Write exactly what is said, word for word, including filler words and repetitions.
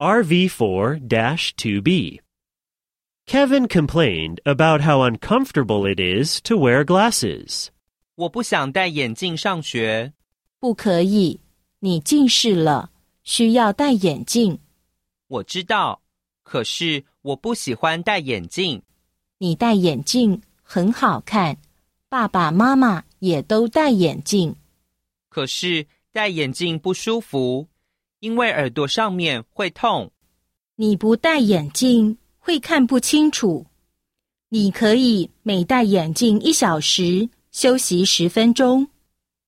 R V four dash two B. Kevin complained about how uncomfortable it is to wear glasses. 我不想戴眼镜上学。 不可以，你近视了，需要戴眼镜。 我知道，可是我不喜欢戴眼镜。 你戴眼镜很好看，爸爸妈妈也都戴眼镜。 可是戴眼镜不舒服，因为耳朵上面会痛。 你不戴眼镜会看不清楚。你可以每戴眼镜一小时，休息十分钟。